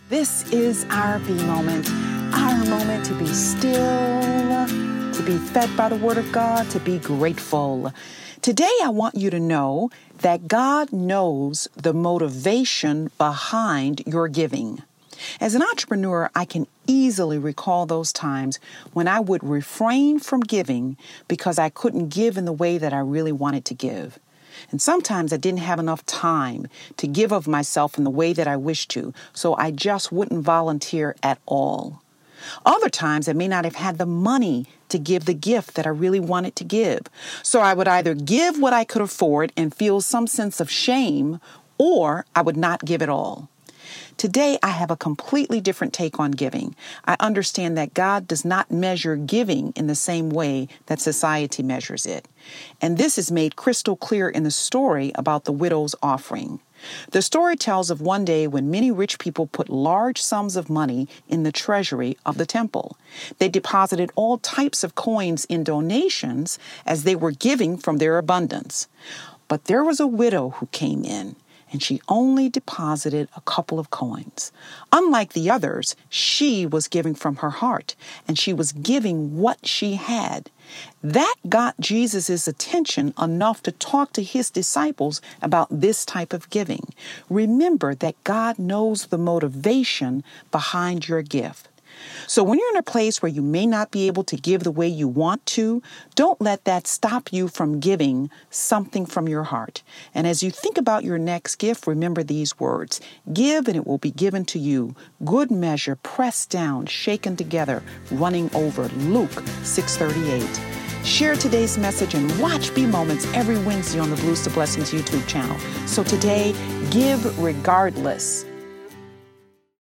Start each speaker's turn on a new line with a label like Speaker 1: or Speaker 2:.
Speaker 1: This is our B moment, our moment to be still, to be fed by the Word of God, to be grateful. Today, I want you to know that God knows the motivation behind your giving. As an entrepreneur, I can easily recall those times when I would refrain from giving because I couldn't give in the way that I really wanted to give. And sometimes I didn't have enough time to give of myself in the way that I wished to, so I just wouldn't volunteer at all. Other times I may not have had the money to give the gift that I really wanted to give. So I would either give what I could afford and feel some sense of shame, or I would not give at all. Today, I have a completely different take on giving. I understand that God does not measure giving in the same way that society measures it. And this is made crystal clear in the story about the widow's offering. The story tells of one day when many rich people put large sums of money in the treasury of the temple. They deposited all types of coins in donations as they were giving from their abundance. But there was a widow who came in, and she only deposited a couple of coins. Unlike the others, she was giving from her heart, and she was giving what she had. That got Jesus' attention enough to talk to his disciples about this type of giving. Remember that God knows the motivation behind your gift. So when you're in a place where you may not be able to give the way you want to, don't let that stop you from giving something from your heart. And as you think about your next gift, remember these words: give and it will be given to you. Good measure, pressed down, shaken together, running over. Luke 6:38. Share today's message and watch B Moments every Wednesday on the Blues to Blessings YouTube channel. So today, give regardless.